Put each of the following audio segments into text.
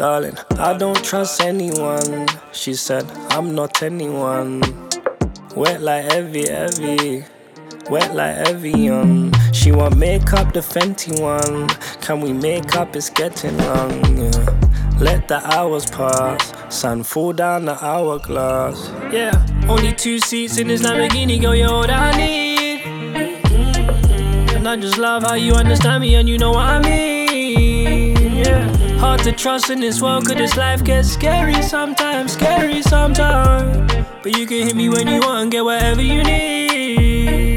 Darling, I don't trust anyone. She said, I'm not anyone. Wet like Evie. Wet like Evian. She want makeup, the Fenty one. Can we make up? It's getting long, yeah. Let the hours pass. Sun fall down the hourglass. Yeah, only 2 seats in this Lamborghini, girl, you're all that I need. And I just love how you understand me and you know what I mean. Yeah, hard to trust in this world, 'cause this life gets scary sometimes. But you can hit me when you want and get whatever you need.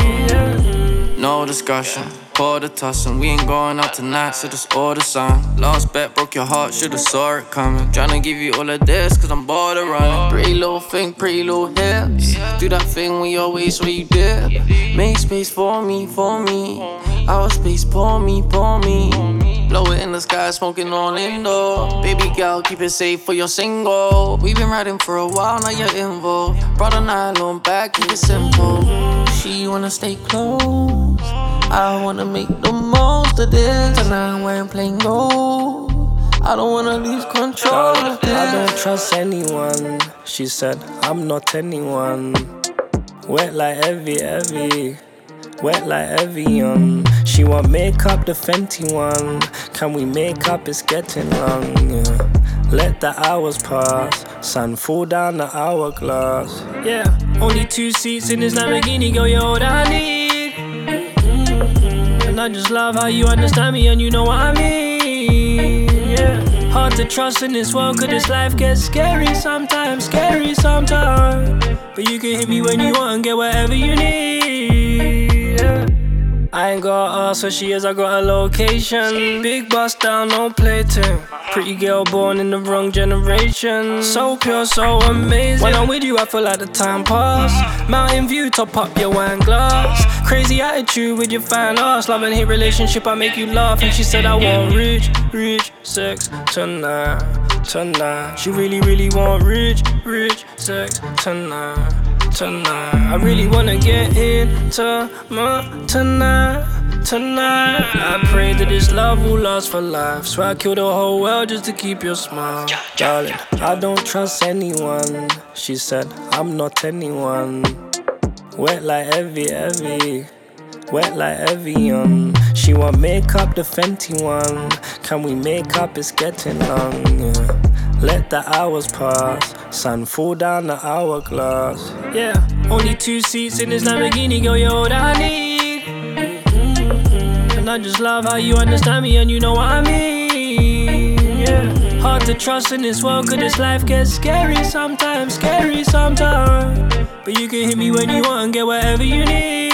No discussion, pour the tussin'. We ain't going out tonight, so just order some. Last bet broke your heart, should've saw it coming. Tryna give you all of this, 'cause I'm bored of running. Pretty little thing, pretty little hips. Do that thing with your waist where you dip. Make space for me. Our space, pour me. Blow it in the sky, smoking on indoor. Baby girl, keep it safe for your single. We been riding for a while, now you're involved. Brought a nylon back, keep it simple. She wanna stay close, I wanna make the most of this. Tonight we're playing gold, I don't wanna lose control of this. I don't trust anyone. She said, I'm not anyone. Wet like Evie. Wet like Evian. She want makeup, the Fenty one. Can we make up? It's getting long, yeah. Let the hours pass. Sun fall down the hourglass. Yeah, only 2 seats in this Lamborghini, girl, you're all that I need. And I just love how you understand me and you know what I mean. Yeah, hard to trust in this world, 'cause this life gets scary sometimes. But you can hit me when you want and get whatever you need. Yeah. I ain't got to ask where she is, I got a location. Big bust down, no plaything. Pretty girl born in the wrong generation. So pure, so amazing. When I'm with you, I feel like the time passed. Mountain view, top up your wine glass. Crazy attitude with your fine ass. Love and hate relationship, I make you laugh. And she said I want rich sex tonight. She really want rich sex tonight. I really wanna get into my tonight. I pray that this love will last for life. So I kill the whole world just to keep your smile. Darling, I don't trust anyone. She said, I'm not anyone. Wet like Evie. Wet like Evian. She want makeup, the Fenty one. Can we make up? It's getting long, yeah. Let the hours pass. Sun fall down the hourglass. Yeah, only 2 seats in this Lamborghini, girl, you're all that I need. And I just love how you understand me and you know what I mean. Yeah, hard to trust in this world, 'cause this life gets scary sometimes. But you can hit me when you want and get whatever you need.